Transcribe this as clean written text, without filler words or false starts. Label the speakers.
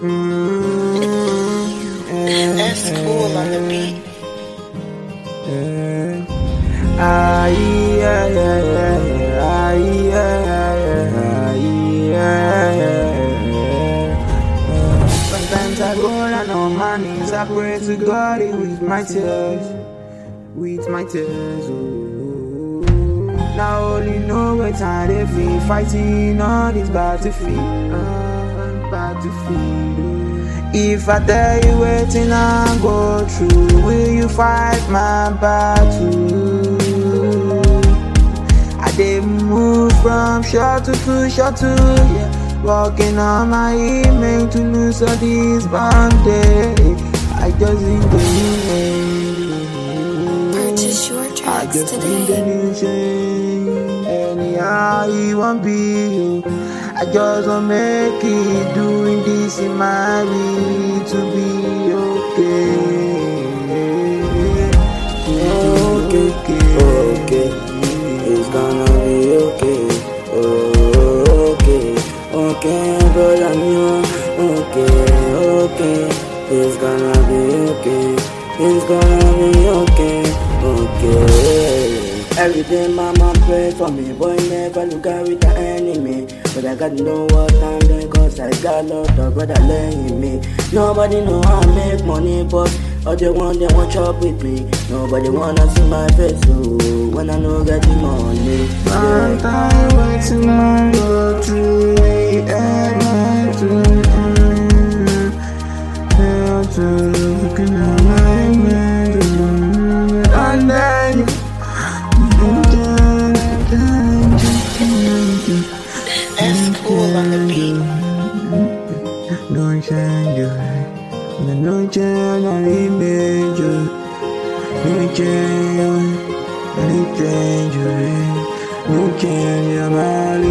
Speaker 1: That's cool on the beat.
Speaker 2: Sometimes I go down on my knees, I pray to God with my tears, oh. Now only know what time they feel, fighting on this battlefield, If I tell you waiting I go through, will you fight my battle? I did move from short to short to, yeah. Walking on my image to lose all this bondage. I just need the new
Speaker 1: Purchase your tracks today.
Speaker 2: Anyhow you won't be you. I just wanna make it, doing this in my way to be okay.
Speaker 3: Okay, it's gonna be okay. Okay, but I'm young. Okay, it's gonna be okay. It's gonna be okay. Every day mama pray for me, boy never look out with the enemy. But I gotta know what I'm doing, cause I got a lot of brother laying me. Nobody know how I make money, but all they want chop with me. Nobody wanna see my face, so when I know get the money.
Speaker 2: I'm tired waiting I go through it, looking at my image, and then
Speaker 1: That's cool on the beat.
Speaker 2: No change, no change on image, no change on my